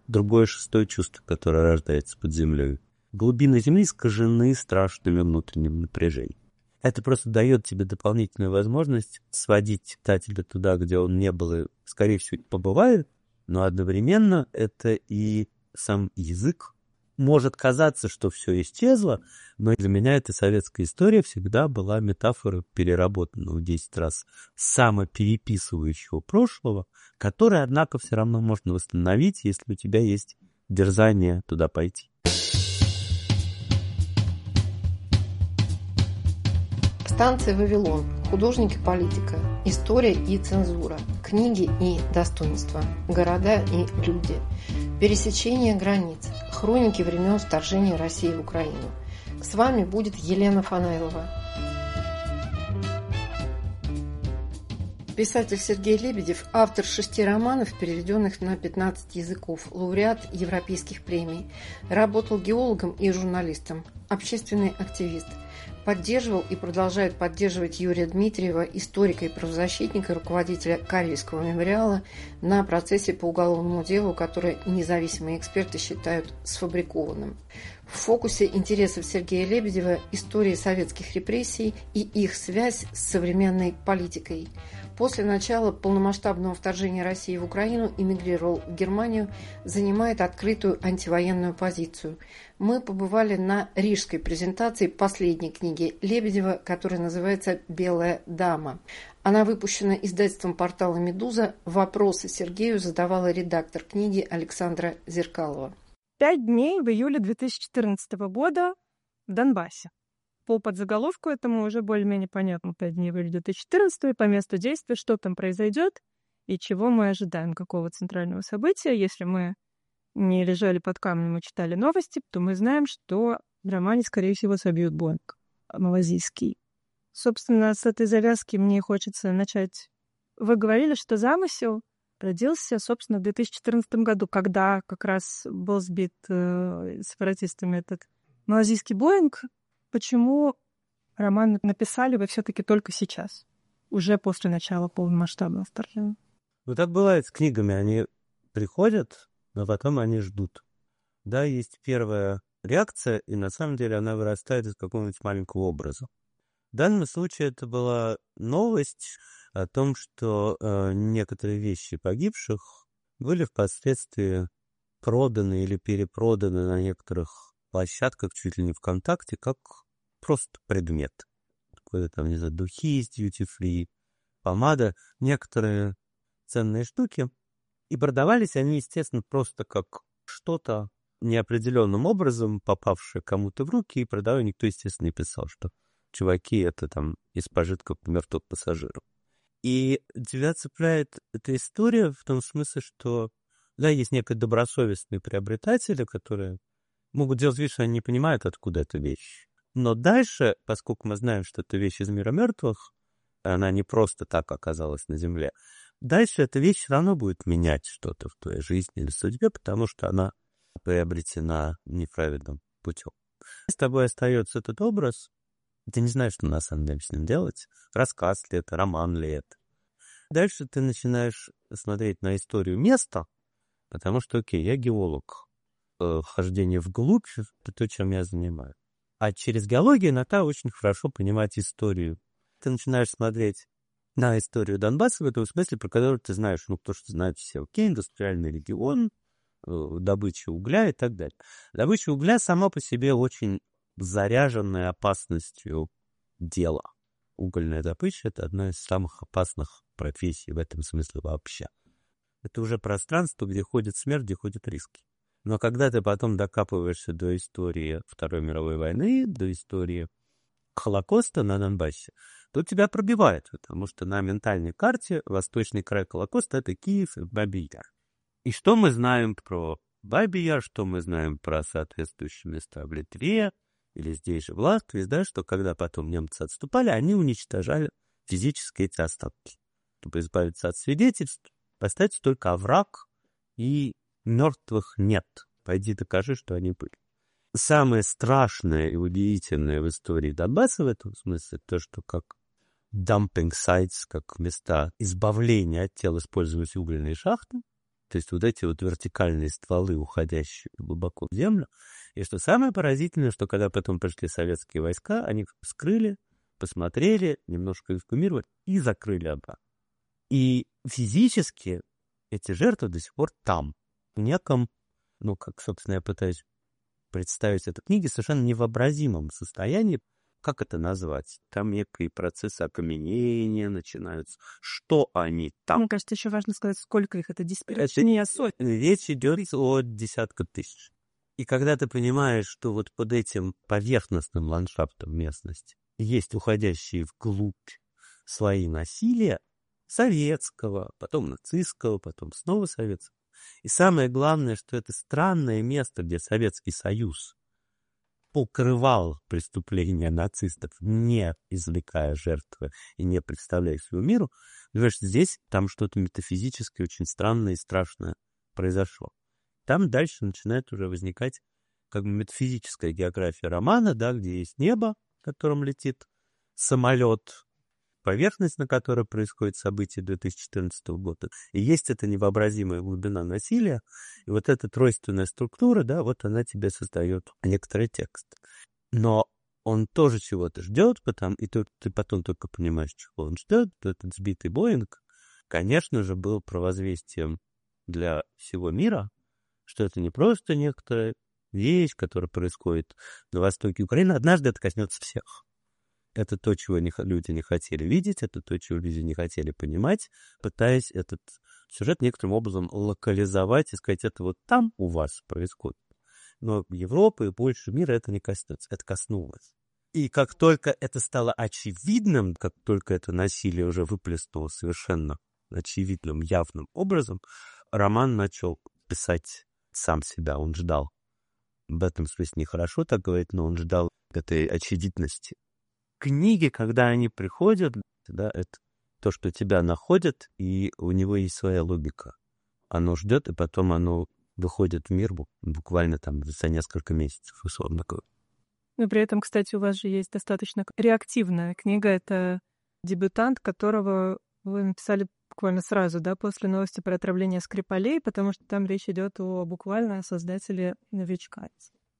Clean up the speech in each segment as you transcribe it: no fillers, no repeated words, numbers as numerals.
другое шестое чувство, которое рождается под землей. Глубины земли искажены страшными внутренним напряжением. Это просто дает тебе дополнительную возможность сводить читателя туда, где он не был и, скорее всего, побывает, но одновременно это и сам язык. Может казаться, что все исчезло, но для меня эта советская история всегда была метафорой переработанного в 10 раз самопереписывающего прошлого, которое, однако, все равно можно восстановить, если у тебя есть дерзание туда пойти. Станция «Вавилон», художник и политика, история и цензура, книги и достоинства, города и люди, пересечение границ, хроники времен вторжения России в Украину. С вами будет Елена Фанайлова. Писатель Сергей Лебедев – автор 6 романов, переведенных на 15 языков, лауреат европейских премий, работал геологом и журналистом, общественный активист. Поддерживал и продолжает поддерживать Юрия Дмитриева, историка и правозащитника, руководителя Карельского мемориала, на процессе по уголовному делу, которое независимые эксперты считают сфабрикованным. В фокусе интересов Сергея Лебедева истории советских репрессий и их связь с современной политикой. После начала полномасштабного вторжения России в Украину эмигрировал в Германию, занимает открытую антивоенную позицию. Мы побывали на рижской презентации последней книги Лебедева, которая называется «Белая дама». Она выпущена издательством портала «Медуза». Вопросы Сергею задавала редактор книги Александра Зеркалова. 5 дней в июле 2014 года в Донбассе. По подзаголовку этому уже более-менее понятно. 5 дней в июле 2014 по месту действия, что там произойдет и чего мы ожидаем, какого центрального события. Если мы не лежали под камнем и читали новости, то мы знаем, что в романе, скорее всего, собьют Боинг малазийский. Собственно, с этой завязки мне хочется начать. Вы говорили, что замысел родился, собственно, в 2014 году, когда как раз был сбит сепаратистами этот малазийский Боинг. Почему роман написали вы все-таки только сейчас, уже после начала полномасштабного вторжения? Ну, так бывает с книгами. Они приходят, но потом они ждут. Да, есть первая реакция, и на самом деле она вырастает из какого-нибудь маленького образа. В данном случае это была новость о том, что некоторые вещи погибших были впоследствии проданы или перепроданы на некоторых площадках, чуть ли не ВКонтакте, как просто предмет. Какой-то там, не знаю, духи из duty-free, помада, некоторые ценные штуки. И продавались они, естественно, просто как что-то неопределенным образом, попавшее кому-то в руки, и продавая никто, естественно, не писал, что чуваки, это там из пожитков мертвых пассажиров. И тебя цепляет эта история в том смысле, что, да, есть некие добросовестные приобретатели, которые могут делать вид, что они не понимают, откуда эта вещь. Но дальше, поскольку мы знаем, что это вещь из мира мертвых, она не просто так оказалась на земле, дальше эта вещь все равно будет менять что-то в твоей жизни или судьбе, потому что она приобретена неправильным путем. С тобой остается этот образ, ты не знаешь, что на самом деле с ним делать, рассказ ли это, роман ли это. Дальше ты начинаешь смотреть на историю места, потому что, окей, я геолог, хождение вглубь — это то, чем я занимаюсь. А через геологию иногда очень хорошо понимать историю. Ты начинаешь смотреть на историю Донбасса в этом смысле, про которую ты знаешь, ну, то, что знают все, окей, индустриальный регион, добыча угля и так далее. Добыча угля сама по себе очень заряженная опасностью дело. Угольная добыча — это одна из самых опасных профессий в этом смысле вообще. Это уже пространство, где ходит смерть, где ходят риски. Но когда ты потом докапываешься до истории Второй мировой войны, до истории Холокоста на Донбассе, то тебя пробивает, потому что на ментальной карте восточный край Холокоста — это Киев и Бабий Яр. И что мы знаем про Бабий Яр, что мы знаем про соответствующие места в Литве или здесь же в Латвии, да, что когда потом немцы отступали, они уничтожали физически эти остатки. Чтобы избавиться от свидетельств, поставить только овраг, и мертвых нет. Пойди докажи, что они были. Самое страшное и удивительное в истории Донбасса в этом смысле то, что как dumping sites, как места избавления от тел использовались угольные шахты. То есть вот эти вот вертикальные стволы, уходящие глубоко в землю. И что самое поразительное, что когда потом пришли советские войска, они их вскрыли, посмотрели, немножко эксгумировали и закрыли обратно. И физически эти жертвы до сих пор там, в неком, как, собственно, я пытаюсь представить это в книге, совершенно невообразимом состоянии. Как это назвать? Там некие процессы окаменения начинаются. Что они там? Мне кажется, еще важно сказать, сколько их. Это не сотни. Речь идет о десятках тысяч. И когда ты понимаешь, что вот под этим поверхностным ландшафтом местности есть уходящие вглубь слои насилия, советского, потом нацистского, потом снова советского. И самое главное, что это странное место, где Советский Союз покрывал преступления нацистов, не извлекая жертвы и не представляя всему миру, говоришь, здесь там что-то метафизическое, очень странное и страшное произошло. Там дальше начинает уже возникать как бы метафизическая география романа, да, где есть небо, в котором летит самолет, поверхность, на которой происходит событие 2014 года, и есть эта невообразимая глубина насилия, и вот эта тройственная структура, да, вот она тебе создает некоторый текст. Но он тоже чего-то ждет, и ты потом только понимаешь, чего он ждет. Этот сбитый Боинг, конечно же, был провозвестием для всего мира, что это не просто некоторая вещь, которая происходит на востоке Украины. Однажды это коснется всех. Это то, чего люди не хотели видеть, это то, чего люди не хотели понимать, пытаясь этот сюжет некоторым образом локализовать и сказать, это вот там у вас происходит. Но Европы и больше мира это не коснется, это коснулось. И как только это стало очевидным, как только это насилие уже выплеснуло совершенно очевидным, явным образом, роман начал писать сам себя, он ждал. В этом смысле нехорошо так говорить, но он ждал этой очевидности. Книги, когда они приходят, да, это то, что тебя находят, и у него есть своя логика. Оно ждет, и потом оно выходит в мир буквально там за несколько месяцев, условно говоря. Но при этом, кстати, у вас же есть достаточно реактивная книга. Это «Дебютант», которого вы написали буквально сразу, да, после новости про отравление Скрипалей, потому что там речь идет буквально о создателе «Новичка».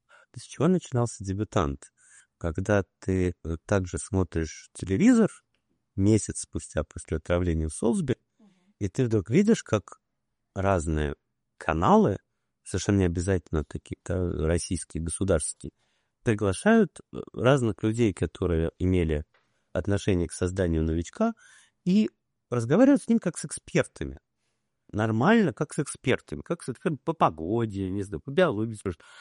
С чего начинался «Дебютант»? Когда ты также смотришь телевизор месяц спустя после отравления в Солсбери, и ты вдруг видишь, как разные каналы, совершенно не обязательно такие, да, российские, государственные, приглашают разных людей, которые имели отношение к созданию «Новичка», и разговаривают с ним как с экспертами. Нормально, как с экспертами, по погоде, не знаю, по биологии.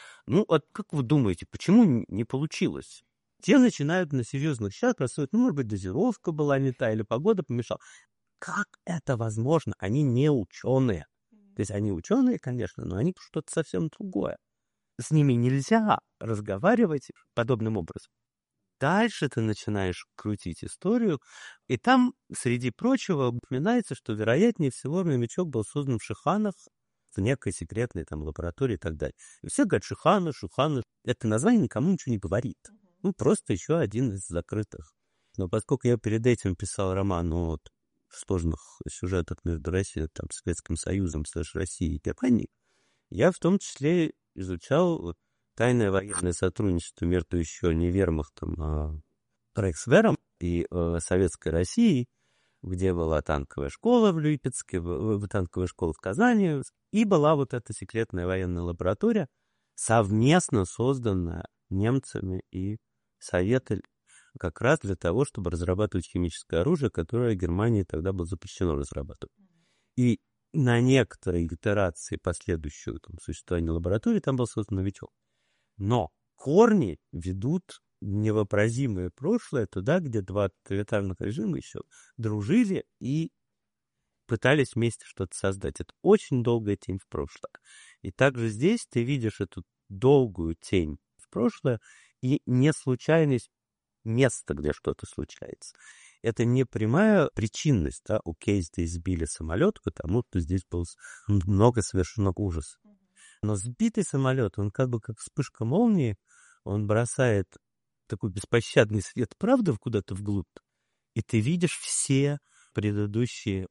Как вы думаете, почему не получилось? Те начинают на серьезных щах рассуждать, может быть, дозировка была не та, или погода помешала. Как это возможно? Они не ученые. То есть они ученые, конечно, но они что-то совсем другое. С ними нельзя разговаривать подобным образом. Дальше ты начинаешь крутить историю, и там, среди прочего, упоминается, что, вероятнее всего, «Новичок» был создан в Шиханах, в некой секретной там лаборатории и так далее. И все говорят Шиханы. Это название никому ничего не говорит. Просто еще один из закрытых. Но поскольку я перед этим писал роман в сложных сюжетах между Россией, там, Советским Союзом, Россией и Германией, я в том числе изучал тайное военное сотрудничество между еще не вермахтом, а Рейхсвером и Советской Россией, где была танковая школа в Липецке, танковая школа в Казани, и была вот эта секретная военная лаборатория, совместно созданная немцами и Советом, как раз для того, чтобы разрабатывать химическое оружие, которое Германии тогда было запрещено разрабатывать. И на некоторые итерации последующего существования лаборатории там был создан «Новичок». Но корни ведут невообразимое прошлое туда, где два тоталитарных режима еще дружили и пытались вместе что-то создать. Это очень долгая тень в прошлое. И также здесь ты видишь эту долгую тень в прошлое и не случайность места, где что-то случается. Это не прямая причинность, да, окей, здесь сбили самолет, потому что здесь было много совершено ужасов. Но сбитый самолет, он как вспышка молнии, он бросает такой беспощадный свет правды куда-то вглубь, и ты видишь все предыдущие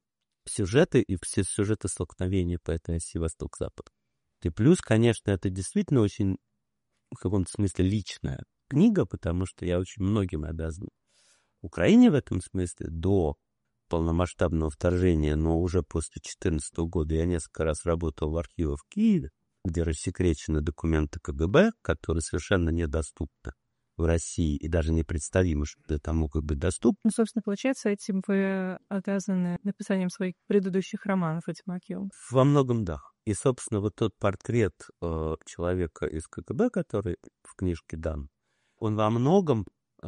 сюжеты и все сюжеты столкновения по этой оси Восток-Запад. И плюс, конечно, это действительно очень в каком-то смысле личная книга, потому что я очень многим обязан Украине в этом смысле. До полномасштабного вторжения, но уже после 2014 года я несколько раз работал в архивах в Киеве, где рассекречены документы КГБ, которые совершенно недоступны в России и даже непредставимо, что это могут быть доступны. Ну, собственно, получается, этим вы обязаны написанием своих предыдущих романов, этим архивом. Во многом да. И, собственно, вот тот портрет человека из КГБ, который в книжке дан, он во многом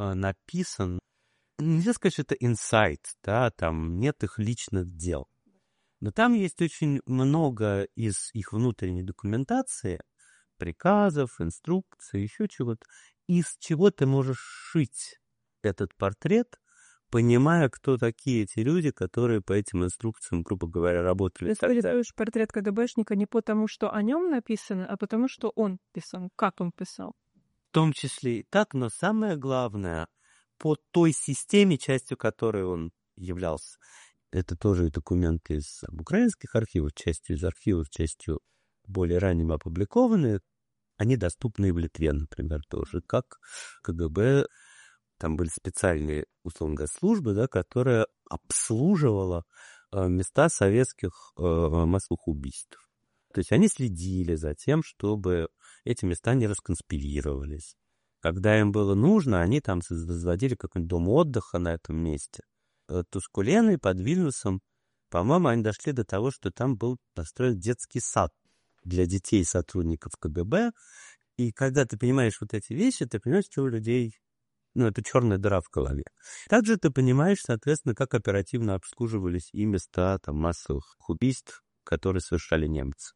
написан, нельзя сказать, что это инсайт, да, там нет их личных дел. Но там есть очень много из их внутренней документации, приказов, инструкций, еще чего-то, из чего ты можешь шить этот портрет, понимая, кто такие эти люди, которые по этим инструкциям, грубо говоря, работали. Ты рисуешь портрет КГБшника не потому, что о нем написано, а потому, что он писал, как он писал. В том числе и так, но самое главное, по той системе, частью которой он являлся. Это тоже и документы из украинских архивов, частью из архивов, частью более ранним опубликованные. Они доступны и в Литве, например, тоже. Как КГБ, там были специальные, условно говоря, службы, да, которая обслуживала места советских массовых убийств. То есть они следили за тем, чтобы эти места не расконспирировались. Когда им было нужно, они там возводили какой-нибудь дом отдыха на этом месте. Тускуленой под Вильнюсом, по-моему, они дошли до того, что там был построен детский сад для детей сотрудников КГБ. И когда ты понимаешь вот эти вещи, ты понимаешь, что у людей, это черная дыра в голове. Также ты понимаешь, соответственно, как оперативно обслуживались и места там массовых убийств, которые совершали немцы.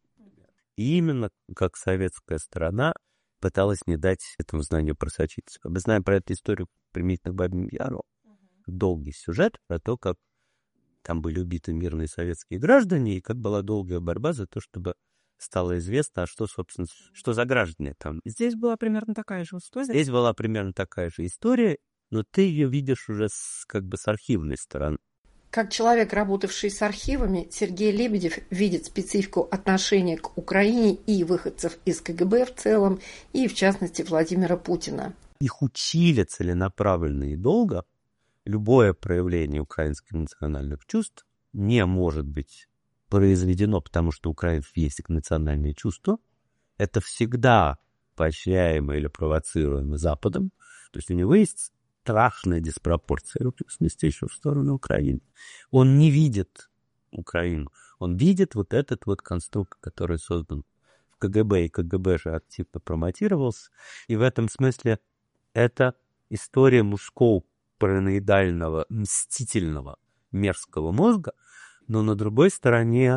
И именно как советская сторона пыталась не дать этому знанию просочиться. Мы знаем про эту историю применительно к Бабьему Яру. Долгий сюжет про то, как там были убиты мирные советские граждане, и как была долгая борьба за то, чтобы стало известно, что, собственно, что за граждане там. Здесь была примерно такая же история. Здесь была примерно такая же история, но ты ее видишь уже с архивной стороны. Как человек, работавший с архивами, Сергей Лебедев видит специфику отношения к Украине и выходцев из КГБ в целом, и, в частности, Владимира Путина. Их учили целенаправленно и долго. Любое проявление украинских национальных чувств не может быть произведено, потому что у украинцев есть национальные чувства. Это всегда поощряемо или провоцируемо Западом. То есть у него есть страшная диспропорция еще в сторону Украины. Он не видит Украину. Он видит вот этот вот конструкт, который создан в КГБ, и КГБ же активно промотировался. И в этом смысле это история мужского параноидального, мстительного, мерзкого мозга, но на другой стороне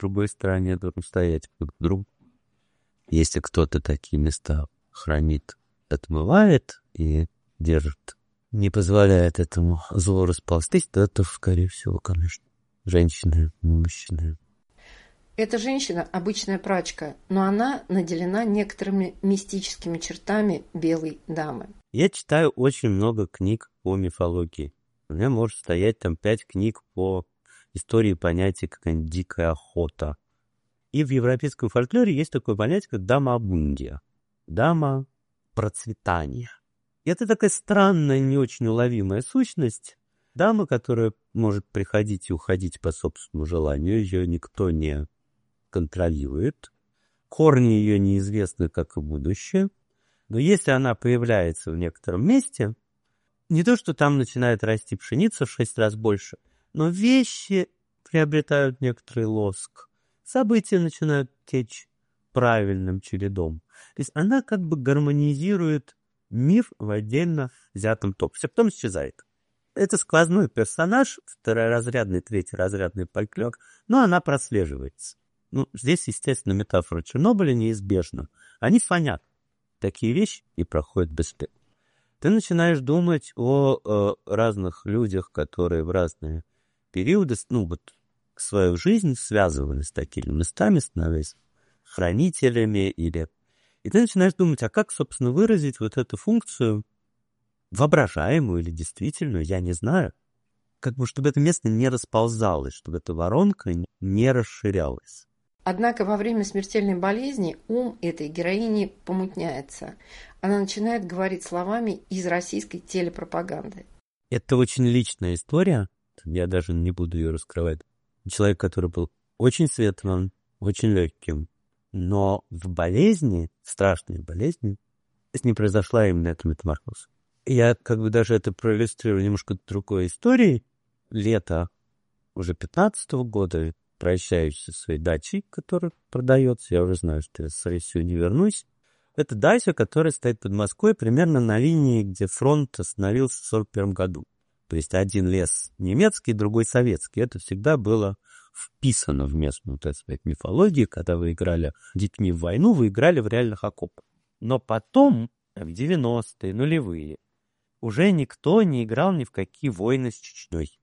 должен стоять друг. Если кто-то такие места хранит, отмывает и держит, не позволяет этому злу расползтись, то это, скорее всего, конечно, женщины, мужчины. Эта женщина – обычная прачка, но она наделена некоторыми мистическими чертами белой дамы. Я читаю очень много книг по мифологии. У меня может стоять там 5 книг по истории понятия какая-нибудь дикая охота. И в европейском фольклоре есть такое понятие, как дама абундия. Дама процветания. И это такая странная, не очень уловимая сущность. Дама, которая может приходить и уходить по собственному желанию. Ее никто не контролирует. Корни ее неизвестны, как и будущее. Но если она появляется в некотором месте, не то, что там начинает расти пшеница в 6 раз больше, но вещи приобретают некоторый лоск, события начинают течь правильным чередом. То есть она как бы гармонизирует мир в отдельно взятом топе, потом исчезает. Это сквозной персонаж, второразрядный, третьеразрядный фольклор, но она прослеживается. Здесь, естественно, метафора Чернобыля неизбежна. Они фонят. Такие вещи и проходят быстрее. Ты начинаешь думать о разных людях, которые в разные периоды, свою жизнь связывали с такими местами, становясь хранителями или... И ты начинаешь думать, а как, собственно, выразить вот эту функцию, воображаемую или действительную, я не знаю. как бы чтобы это место не расползалось, чтобы эта воронка не расширялась. Однако во время смертельной болезни ум этой героини помутняется. Она начинает говорить словами из российской телепропаганды. Это очень личная история, я даже не буду ее раскрывать. Человек, который был очень светлым, очень легким, но в болезни, в страшной болезни, с ним произошла именно эта метаморфоза. Я как бы даже это проиллюстрирую немножко другой историей. Лето уже 15-го года, прощаюсь со своей дачей, которая продается. Я уже знаю, что я с Россией не вернусь. Это дача, которая стоит под Москвой примерно на линии, где фронт остановился в 1941 году. То есть один лес немецкий, другой советский. Это всегда было вписано в местную, так сказать, мифологию. Когда вы играли детьми в войну, вы играли в реальных окопах. Но потом, в 90-е, нулевые, уже никто не играл ни в какие войны с Чечней.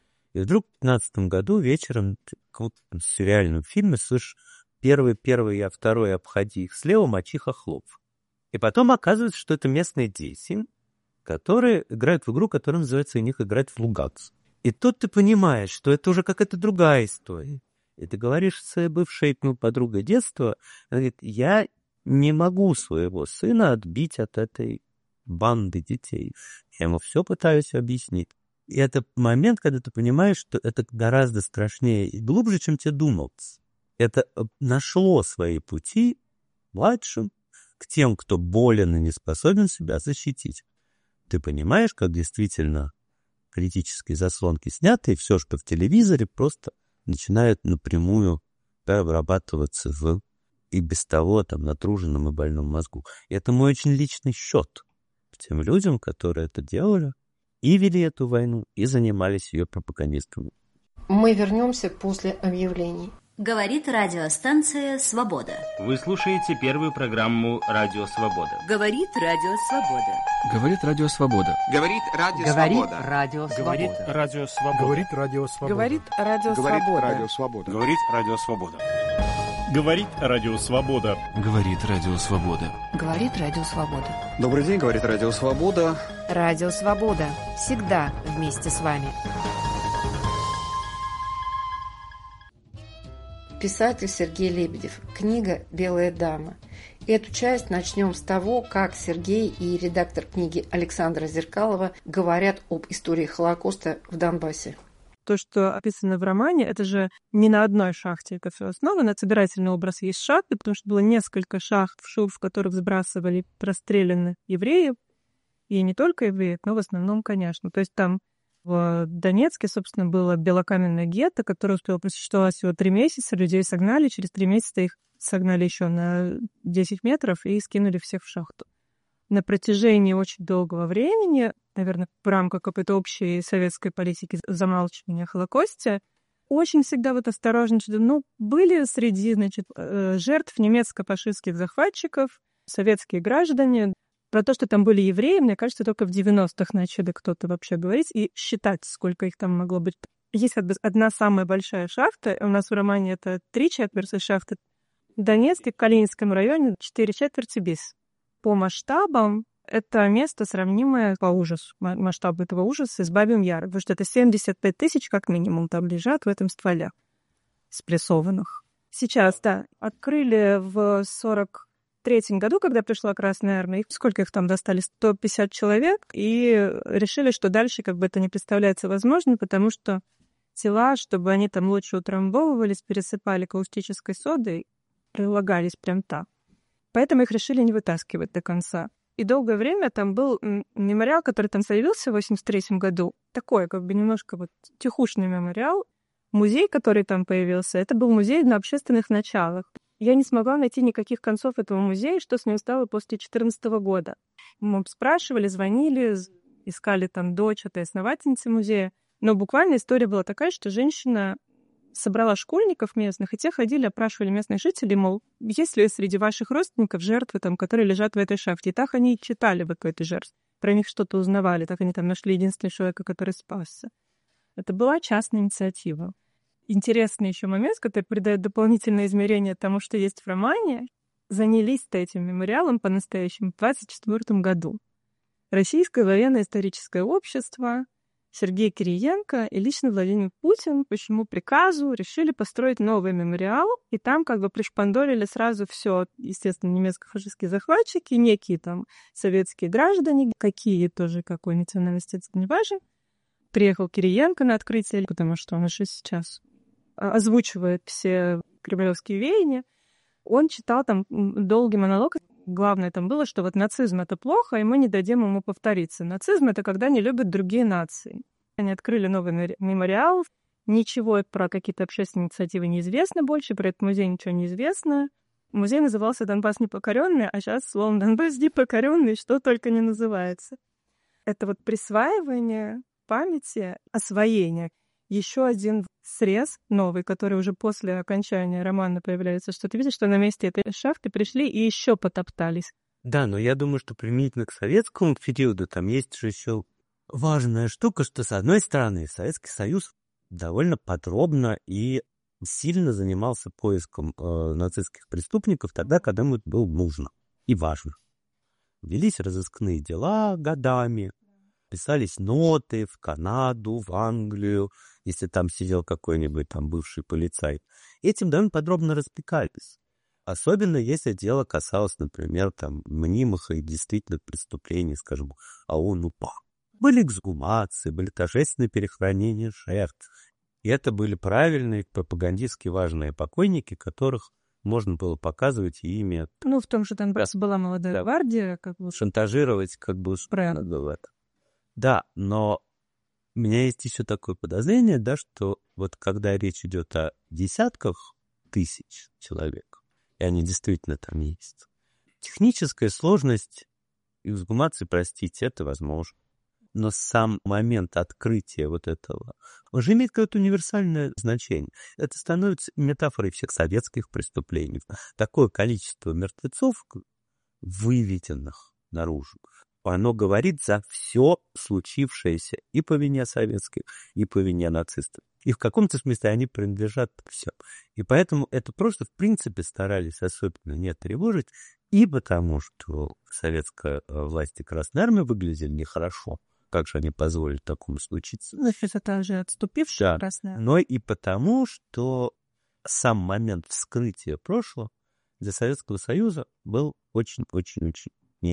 И вдруг в 15 году вечером в каком-то сериальном фильме слышишь первый, а второй обходи их слева, мочи хохлов. И потом оказывается, что это местные дети, которые играют в игру, которая называется у них «Играть в Луганцев». И тут ты понимаешь, что это уже какая-то другая история. И ты говоришь с своей бывшей подругой детства, она говорит, я не могу своего сына отбить от этой банды детей. Я ему все пытаюсь объяснить. И это момент, когда ты понимаешь, что это гораздо страшнее и глубже, чем тебе думалось. Это нашло свои пути младшим к тем, кто болен и не способен себя защитить. Ты понимаешь, как действительно критические заслонки сняты, и все, что в телевизоре, просто начинает напрямую обрабатываться в и без того там натруженном и больном мозгу. И это мой очень личный счет к тем людям, которые это делали, и вели эту войну, и занимались ее пропагандистами. Мы вернемся после объявлений. Говорит радиостанция «Свобода». Вы слушаете первую программу «Радио Свобода». Говорит Радио Свобода. Говорит Радио Свобода. Говорит Радио Свобода. Говорит Радио Свобода. Говорит Радио Свобода. Говорит Радио Свобода. Говорит Радио Свобода. Говорит Радио Свобода. Говорит Радио Свобода. Говорит Радио Свобода. Добрый день, говорит Радио Свобода. Радио Свобода. Всегда вместе с вами. Писатель Сергей Лебедев. Книга «Белая дама». Эту часть начнем с того, как Сергей и редактор книги Александра Зеркалова говорят об истории Холокоста в Донбассе. То, что описано в романе, это же не на одной шахте это все основано. Собирательный образ есть шахты, потому что было несколько шахт, в которых сбрасывали простреленных евреев. И не только евреев, но в основном, конечно. То есть там в Донецке, собственно, было белокаменное гетто, которое успело просуществовать всего 3 месяца. Людей согнали, через 3 месяца их согнали еще на 10 метров и скинули всех в шахту. На протяжении очень долгого времени, наверное, в рамках какой-то общей советской политики замалчивания о Холокосте, очень всегда вот осторожничали. Ну, были среди, значит, жертв немецко-фашистских захватчиков, советские граждане. Про то, что там были евреи, мне кажется, только в 90-х начали кто-то вообще говорить и считать, сколько их там могло быть. Есть одна самая большая шахта, у нас в романе это 3/4 шахты. В Донецке, в Калининском районе 4/4 без. По масштабам это место сравнимое по ужасу, масштабу этого ужаса с Бабьим Яром, потому что это 75 тысяч как минимум там лежат в этом стволе спрессованных. Сейчас, да, открыли в 1943 году, когда пришла Красная Армия, сколько их там достали? 150 человек, и решили, что дальше как бы это не представляется возможным, потому что тела, чтобы они там лучше утрамбовывались, пересыпали каустической содой, прилагались прям так. Поэтому их решили не вытаскивать до конца. И долгое время там был мемориал, который там появился в 1983 году. Такой, как бы немножко вот тихушный мемориал. Музей, который там появился, это был музей на общественных началах. Я не смогла найти никаких концов этого музея, что с ним стало после 2014 года. Мы спрашивали, звонили, искали там дочь этой основательницы музея. Но буквально история была такая, что женщина собрала школьников местных, и те ходили, опрашивали местных жителей, мол, есть ли среди ваших родственников жертвы, там, которые лежат в этой шахте. И так они и читали в какой-то жертве. Про них что-то узнавали, так они там нашли единственного человека, который спасся. Это была частная инициатива. Интересный еще момент, который придает дополнительное измерение тому, что есть в романе. Занялись-то этим мемориалом по-настоящему в 1924 году. Российское военно-историческое общество Сергей Кириенко и лично Владимир Путин по чьему приказу решили построить новый мемориал, и там как бы пришпандорили сразу все, естественно, немецко-фашистские захватчики, некие там советские граждане, какие тоже, какой национальности, это не важно. Приехал Кириенко на открытие, потому что он уже сейчас озвучивает все кремлевские веяния. Он читал там долгий монолог. Главное там было, что вот нацизм — это плохо, и мы не дадим ему повториться. Нацизм — это когда не любят другие нации. Они открыли новый мемориал. Ничего про какие-то общественные инициативы неизвестно больше, про этот музей ничего не известно. Музей назывался «Донбасс непокоренный», а сейчас словом «Донбасс непокоренный» что только не называется. Это вот присваивание памяти, освоение. Еще один срез новый, который уже после окончания романа появляется, что ты видишь, что на месте этой шахты пришли и еще потоптались. Да, но я думаю, что применительно к советскому периоду там есть же еще важная штука, что, с одной стороны, Советский Союз довольно подробно и сильно занимался поиском нацистских преступников тогда, когда ему это было нужно и важно. Велись разыскные дела годами, писались ноты в Канаду, в Англию, если там сидел какой-нибудь там бывший полицай. Этим довольно подробно распекались. Особенно если дело касалось, например, там мнимых и действительно преступлений, скажем, ОУН-УПА. Были эксгумации, были торжественные перехоронения жертв. И это были правильные, пропагандистски важные покойники, которых можно было показывать и ими. Ну, в том же Донбассе была молодая гвардия, как бы. Шантажировать, как бы, устроено было это. Да, но у меня есть еще такое подозрение, да, что вот когда речь идет о десятках тысяч человек, и они действительно там есть, техническая сложность эксгумации, простите, это возможно. Но сам момент открытия вот этого уже имеет какое-то универсальное значение. Это становится метафорой всех советских преступлений. Такое количество мертвецов, выведенных наружу, оно говорит за все случившееся и по вине советских, и по вине нацистов. И в каком-то смысле они принадлежат всем. И поэтому это просто, в принципе, старались особенно не тревожить, и потому что советская власть и Красная Армия выглядели нехорошо. Как же они позволили такому случиться? Значит, это уже отступившая Красная Армия. Но и потому, что сам момент вскрытия прошлого для Советского Союза был очень-очень-очень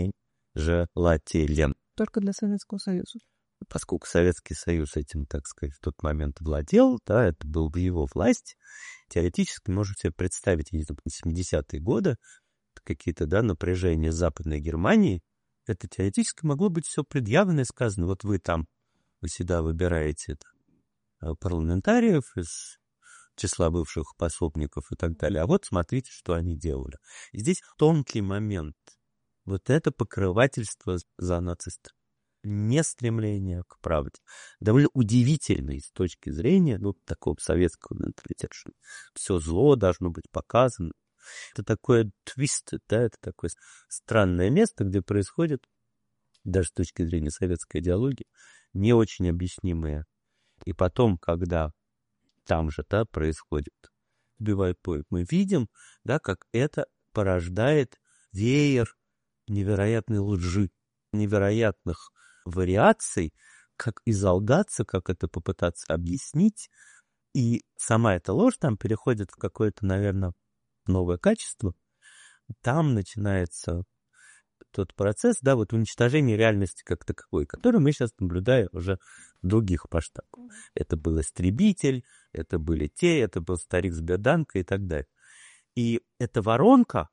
нежелателен. Только для Советского Союза. Поскольку Советский Союз этим, так сказать, в тот момент владел, да, это был в его власти, теоретически можете себе представить, 70-е годы, какие-то, да, напряжения Западной Германии, это теоретически могло быть все предъявлено и сказано, вот вы всегда выбираете парламентариев из числа бывших пособников и так далее, а вот смотрите, что они делали. И здесь тонкий момент. Вот это покрывательство за нацистов. Не стремление к правде. Довольно удивительно с точки зрения такого советского менталитета, что все зло должно быть показано. Это такой твист, да, это такое странное место, где происходит, даже с точки зрения советской идеологии, не очень объяснимые. И потом, когда там же, да, происходит, убивают поезд, мы видим, да, как это порождает веер невероятной лжи, невероятных вариаций, как изолгаться, как это попытаться объяснить. И сама эта ложь там переходит в какое-то, наверное, новое качество. Там начинается тот процесс, да, вот уничтожения реальности как таковой, который мы сейчас наблюдаем уже в других масштабах. Это был истребитель, это были это был старик с берданкой и так далее. И эта воронка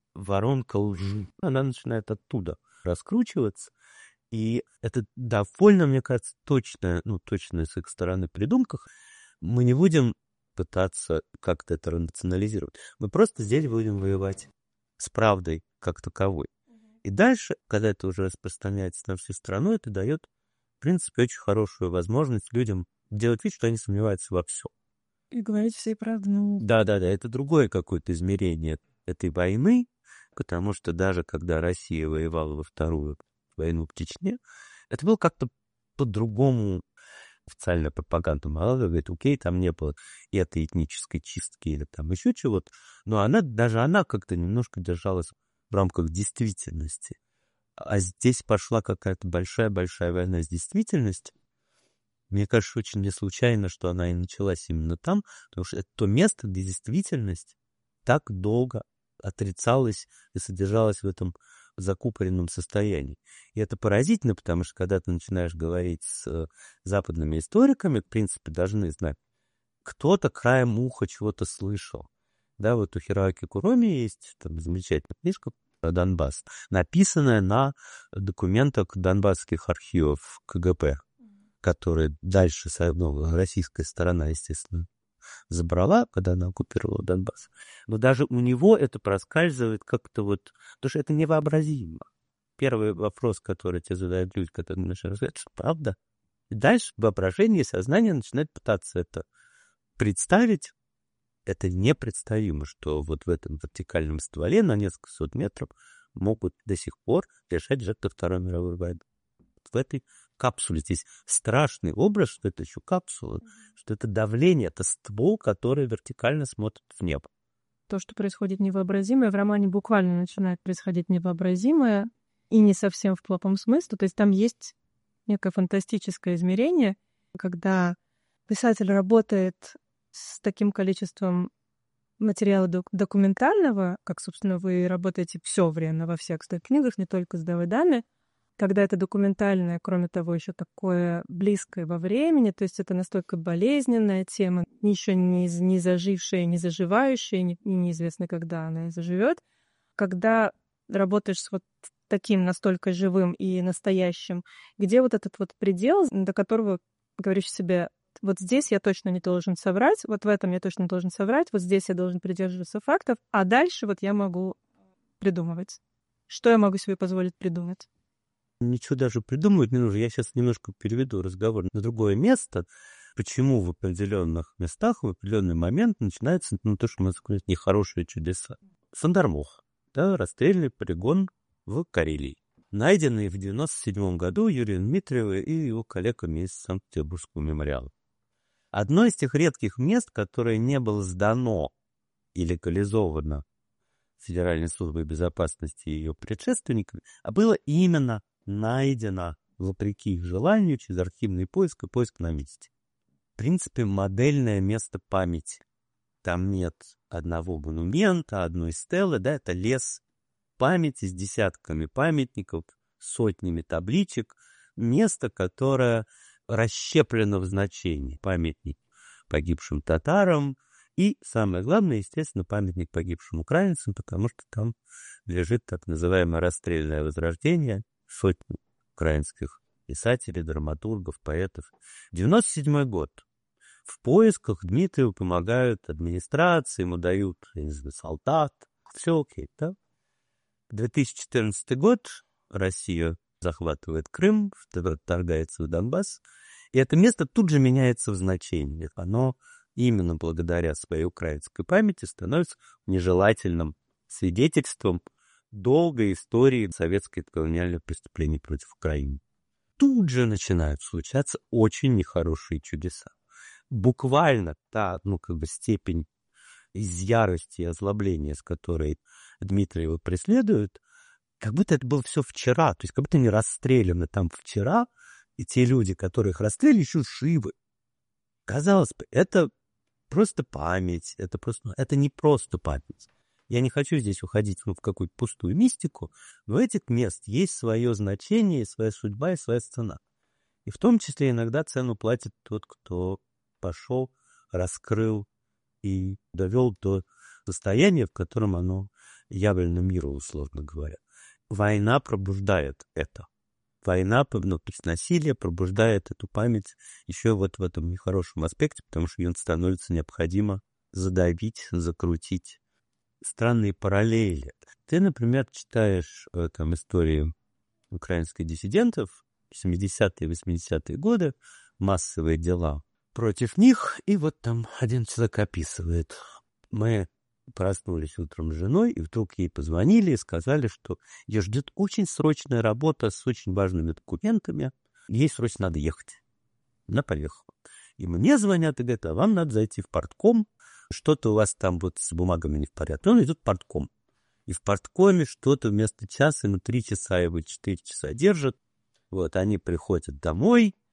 лжи, она начинает оттуда раскручиваться. И это довольно, мне кажется, точно с их стороны придумках. Мы не будем пытаться как-то это рационализировать. Мы просто здесь будем воевать с правдой как таковой. И дальше, когда это уже распространяется на всю страну, это дает, в принципе, очень хорошую возможность людям делать вид, что они сомневаются во всем. И говорить всей правды. Да, это другое какое-то измерение этой войны, потому что даже когда Россия воевала во вторую войну в Чечне, это было как-то по-другому. Официальная пропаганда Малага говорит, окей, там не было и этой этнической чистки или там еще чего-то, но она как-то немножко держалась в рамках действительности. А здесь пошла какая-то большая-большая война с действительностью, Мне кажется, очень не случайно, что она и началась именно там, потому что это то место, где действительность так долго отрицалась и содержалась в этом закупоренном состоянии. И это поразительно, потому что когда ты начинаешь говорить с западными историками, в принципе, должны знать, кто-то краем уха чего-то слышал. Да, вот у Хироаки Куроми есть там замечательная книжка про Донбасс, написанная на документах донбасских архивов КГБ, которые дальше российская сторона, естественно, забрала, когда она оккупировала Донбасс. Но даже у него это проскальзывает как-то вот... Потому что это невообразимо. Первый вопрос, который тебе задают люди, когда ты начинаешь рассказывать, что правда. И дальше воображение и сознание начинает пытаться это представить. Это непредставимо, что вот в этом вертикальном стволе на несколько сот метров могут до сих пор лежать жертвы Второй мировой войны. В этой капсуле здесь страшный образ, что это еще капсула, что это давление, это ствол, который вертикально смотрит в небо. То, что происходит невообразимое, в романе буквально начинает происходить невообразимое, и не совсем в плохом смысле. То есть там есть некое фантастическое измерение, когда писатель работает с таким количеством материала документального, как, собственно, вы работаете все время во всех своих книгах, не только с Давыдами, когда это документальное, кроме того, еще такое близкое во времени, то есть это настолько болезненная тема, еще не зажившая, не заживающая, и неизвестно, когда она заживет. Когда работаешь с вот таким настолько живым и настоящим, где вот этот вот предел, до которого говоришь себе, вот здесь я точно не должен соврать, вот в этом я точно не должен соврать, вот здесь я должен придерживаться фактов, а дальше вот я могу придумывать. Что я могу себе позволить придумать? Ничего даже придумывать не нужно. Я сейчас немножко переведу разговор на другое место. Почему в определенных местах в определенный момент начинается, то, что мы называем нехорошие чудеса. Сандармох, да, расстрельный полигон в Карелии, найденный в 1997 году Юрием Дмитриевым и его коллегами из Санкт-Петербургского мемориала. Одно из тех редких мест, которое не было сдано и легализовано Федеральной службой безопасности и ее предшественниками, а было именно найдено, вопреки их желанию, через архивный поиск и поиск на месте. В принципе, модельное место памяти. Там нет одного монумента, одной стелы, да, это лес памяти с десятками памятников, сотнями табличек, место, которое расщеплено в значении. Памятник погибшим татарам и, самое главное, естественно, памятник погибшим украинцам, потому что там лежит так называемое расстрельное возрождение, сотни украинских писателей, драматургов, поэтов. 97 год. В поисках Дмитриеву помогают администрации, ему дают, я не знаю, солдат. Все окей, да? 2014 год. Россия захватывает Крым, вторгается в Донбасс. И это место тут же меняется в значении. Оно именно благодаря своей украинской памяти становится нежелательным свидетельством долгой истории советских колониальных преступлений против Украины. Тут же начинают случаться очень нехорошие чудеса. Буквально та, степень из ярости и озлобления, с которой Дмитриева преследуют, как будто это было все вчера, то есть как будто они расстреляны там вчера, и те люди, которых расстреляли, еще живы. Казалось бы, это просто память, это не просто память. Я не хочу здесь уходить в какую-то пустую мистику, но у этих мест есть свое значение, своя судьба и своя цена. И в том числе иногда цену платит тот, кто пошел, раскрыл и довел до состояния, в котором оно явлено миру, условно говоря. Война пробуждает это. Война, то есть насилие пробуждает эту память еще вот в этом нехорошем аспекте, потому что ее становится необходимо задавить, закрутить. Странные параллели. Ты, например, читаешь там истории украинских диссидентов, 70-е, 80-е годы, массовые дела против них, и вот там один человек описывает. Мы проснулись утром с женой, и вдруг ей позвонили и сказали, что ее ждет очень срочная работа с очень важными документами, ей срочно надо ехать. Она поехала. И мне звонят и говорят, а вам надо зайти в партком, что-то у вас там вот с бумагами не в порядке. Он идет в партком. И в парткоме что-то вместо часа, 3 часа его 4 часа держат. Вот, они приходят домой,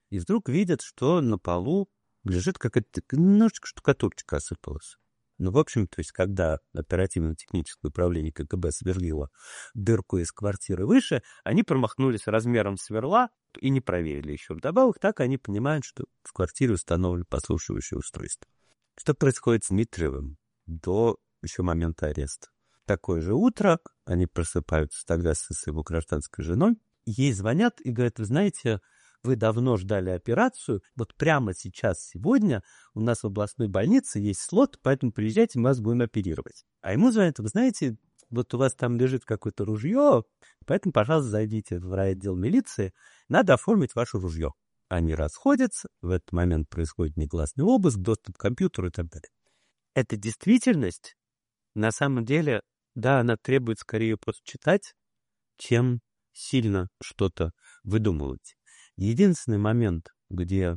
И вдруг видят, что на полу лежит какая-то немножечко штукатурочка осыпалась. Ну, в общем, то есть, когда оперативно-техническое управление КГБ сверлило дырку из квартиры выше, они промахнулись размером сверла и не проверили еще. Вдобавок, так они понимают, что в квартире установлено подслушивающее устройство. Что происходит с Дмитриевым до еще момента ареста? Такое же утро, они просыпаются тогда со его гражданской женой, ей звонят и говорят: вы знаете, вы давно ждали операцию, вот прямо сейчас, сегодня у нас в областной больнице есть слот, поэтому приезжайте, мы вас будем оперировать. А ему звонят: вы знаете, вот у вас там лежит какое-то ружье, поэтому, пожалуйста, зайдите в райотдел милиции, надо оформить ваше ружье. Они расходятся, в этот момент происходит негласный обыск, доступ к компьютеру и так далее. Эта действительность, на самом деле, да, она требует скорее просто читать, чем сильно что-то выдумывать. Единственный момент, где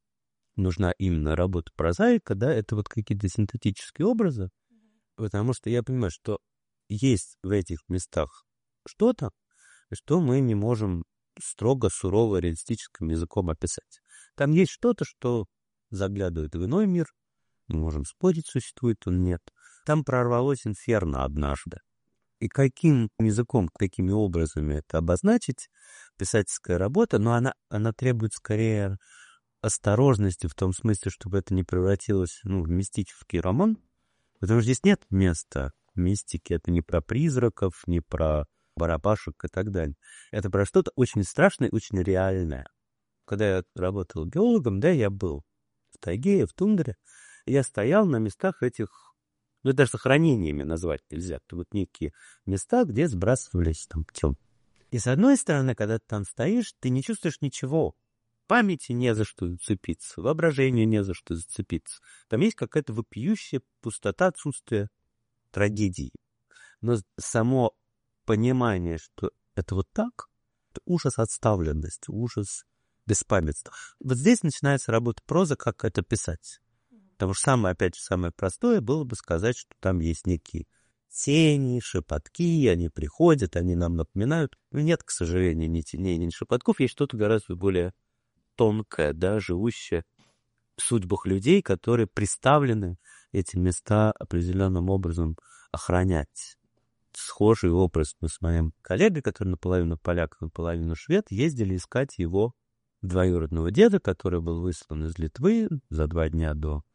нужна именно работа прозаика, да, это вот какие-то синтетические образы, потому что я понимаю, что есть в этих местах что-то, что мы не можем строго, сурово, реалистическим языком описать. Там есть что-то, что заглядывает в иной мир, мы можем спорить, существует он, нет. Там прорвалось инферно однажды. И каким языком, какими образами это обозначить, писательская работа, но она требует скорее осторожности в том смысле, чтобы это не превратилось в мистический роман, потому что здесь нет места мистики, это не про призраков, не про барабашек и так далее. Это про что-то очень страшное, очень реальное. Когда я работал геологом, да, я был в тайге, в тундре, я стоял на местах этих, даже захоронениями назвать нельзя, это вот некие места, где сбрасывались там тела. И с одной стороны, когда ты там стоишь, ты не чувствуешь ничего. Памяти не за что зацепиться, воображению не за что зацепиться. Там есть какая-то вопиющая пустота, отсутствие трагедии. Но само понимание, что это вот так, это ужас отставленности, ужас беспамятства. Вот здесь начинается работа прозы, как это писать. Потому что самое простое было бы сказать, что там есть некие тени, шепотки, они приходят, они нам напоминают. Нет, к сожалению, ни теней, ни шепотков, есть что-то гораздо более тонкое, да, живущее в судьбах людей, которые приставлены эти места определенным образом охранять. Схожий образ мы с моим коллегой, который наполовину поляк, наполовину швед, ездили искать его двоюродного деда, который был выслан из Литвы за 2 дня до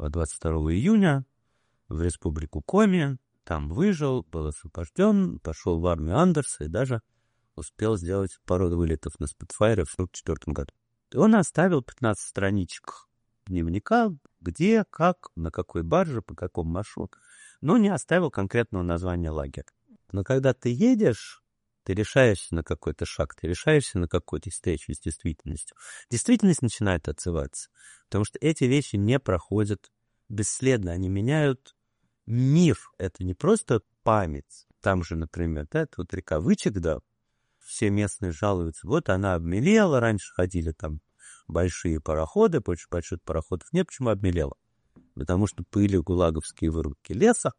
22 июня в республику Коми. Там выжил, был освобожден, пошел в армию Андерса и даже успел сделать пару вылетов на Спитфайре в 1944 году. И он оставил 15 страничек дневника, где, как, на какой барже, по какому маршруту, но не оставил конкретного названия лагеря. Но когда ты едешь, ты решаешься на какой-то шаг, ты решаешься на какую-то встречу с действительностью. Действительность начинает отзываться, потому что эти вещи не проходят бесследно, они меняют мир. Это не просто память. Там же, например, да, это вот река Вычек, да, все местные жалуются, вот она обмелела, раньше ходили там большие пароходы, больше больших пароходов нет, почему обмелела? Потому что были гулаговские вырубки леса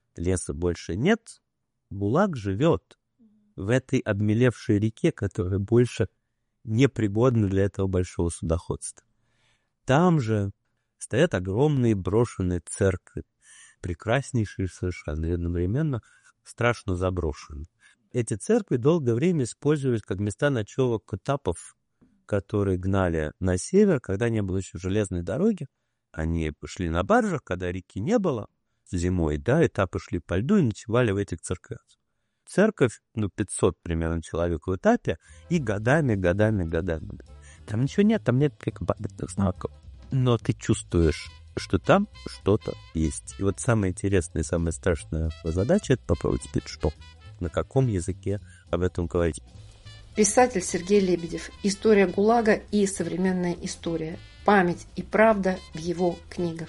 больше нет, ГУЛАГ живет в этой обмелевшей реке, которая больше не пригодна для этого большого судоходства. Там же стоят огромные брошенные церкви, прекраснейшие совершенно, и одновременно страшно заброшенные. Эти церкви долгое время использовались как места ночевок катапов, которые гнали на север, когда не было еще железной дороги. Они пошли на баржах, когда реки не было зимой, да, этапы шли по льду и ночевали в этих церквях. Церковь, 500 примерно человек в этапе, и годами. Там ничего нет, там нет каких-то памятных знаков. Но ты чувствуешь, что там что-то есть. И вот самое интересное и самая страшная задача — это попробовать теперь что? На каком языке об этом говорить? Писатель Сергей Лебедев. История ГУЛАГа и современная история. Память и правда в его книгах.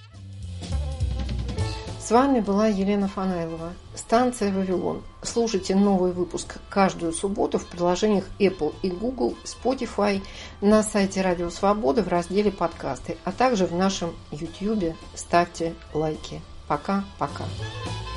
С вами была Елена Фанайлова. Станция «Вавилон». Слушайте новый выпуск каждую субботу в приложениях Apple и Google, Spotify, на сайте Радио Свобода в разделе «Подкасты», а также в нашем YouTube. Ставьте лайки. Пока-пока.